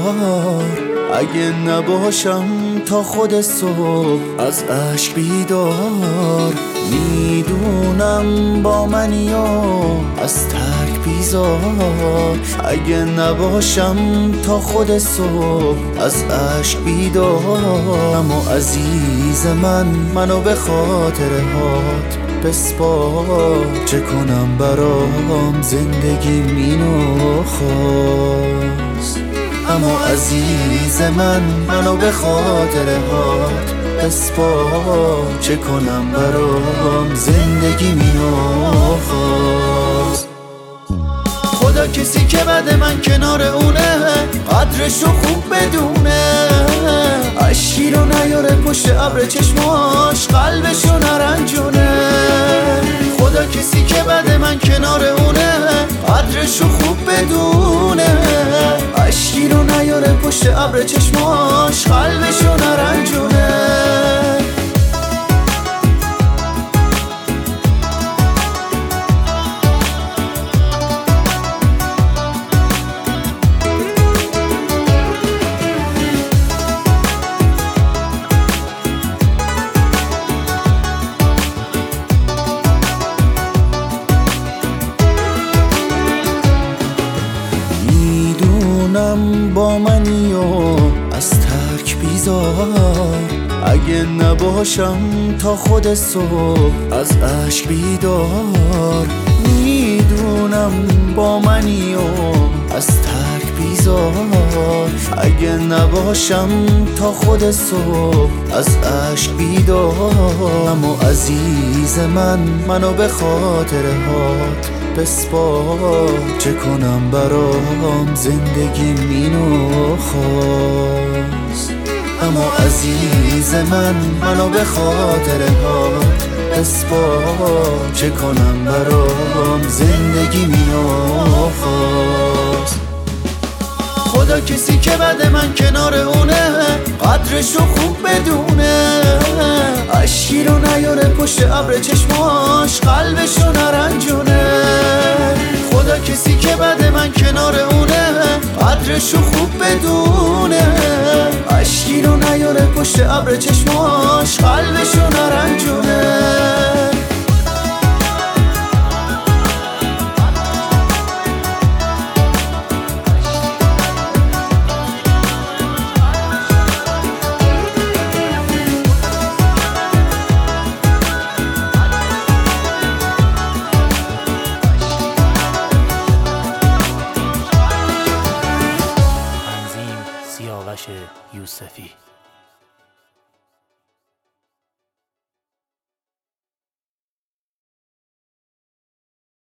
اگه نباشم تا خود صبح از عشق بیدار. میدونم با منی و از ترک بیزار، اگه نباشم تا خود صبح از عشق بیدار. اما عزیز منو به خاطر هات بسپار، چه کنم برام زندگی مینو خواست. اما عزیز منو به خاطر هات بسپار، چه کنم برام زندگی مینو خواست. خدا کسی که بعد من کنار اونه قدرشو خوب بدونه، اشکی رو نیاره پشت ابر چشماش قلبشو نرنجونه. خدا کسی که بعد من کنار اونه قدرشو خوب بدونه، اشکی رو نیاره پشت ابر چشماش قلبشو نرنجونه. با منی و از ترک بیزار، اگه نباشم تا خود صبح از عشق بیدار. میدونم با منی و از ترک بیزار، اگه نباشم تا خود صبح از عشق بیدار. اما عزیز منو به خاطر هات بسپار، چه کنم برام زندگی مینو خواست. اما عزیز منو به خاطر هات بسپار، چه کنم برام زندگی مینو خواست. خدا کسی که بعد من کنار اونه قدرشو خوب بدونه، اشکی رو نیاره پشت ابر چشماش قلبشو نرنجونه. خدا کسی که بعد من کنار اونه قدرشو خوب بدونه، اشکی رو نیاره پشت ابر چشماش قلبشو نرنجونه. سیاوش یوسفی